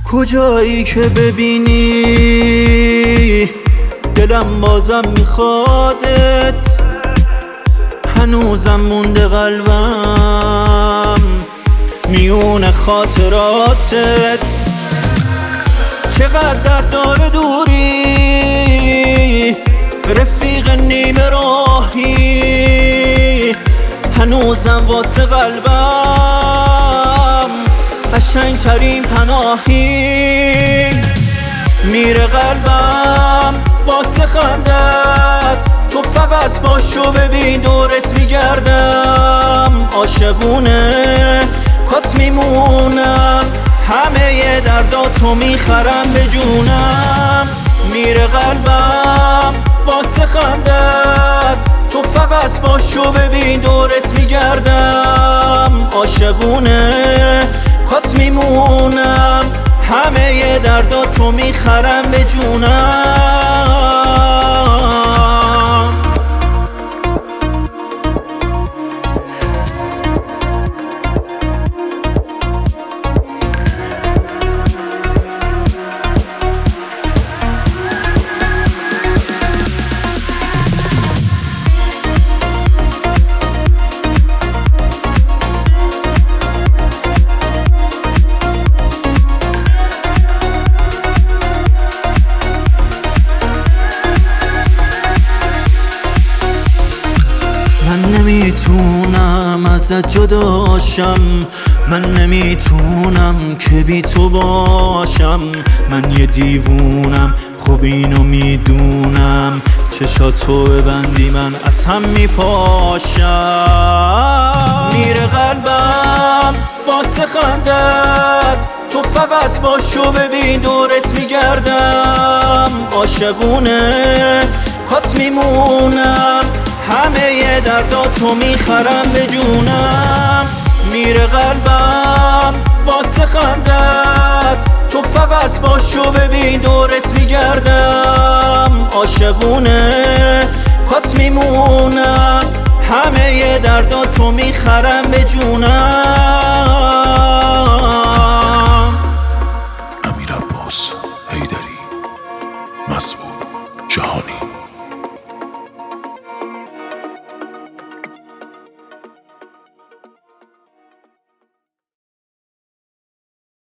کجایی که ببینی دلم بازم میخوادت، هنوزم مونده قلبم میون خاطراتت. چقدر درد داره دوری، رفیق نیمه راهی، هنوزم واسه قلبم قشنگ ترین پناهی. میره قلبم واسه خندت، تو فقط باشو ببین دورت میگردم. عاشقونه کات میمونم، همه درداتو میخرم به جونم. میره قلبم واسه خندت، تو فقط باشو ببین دورت میگردم. عاشقونه کات میمونم، همه درداتو میخرم به جونم. من نمیتونم ازت جداشم، من نمیتونم که بی تو باشم. من یه دیوونم خب اینو میدونم، چشاتو ببندی من از هم میپاشم. میره قلبم واسه خندت، تو فقط باشو ببین دورت میگردم. عاشقونه کات میمونم، همه درداتو میخرم به جونم. میره قلبم واسه خندت، تو فقط باشو ببین دورت میگردم. عاشقونه کات میمونم، همه درداتو میخرم به جونم.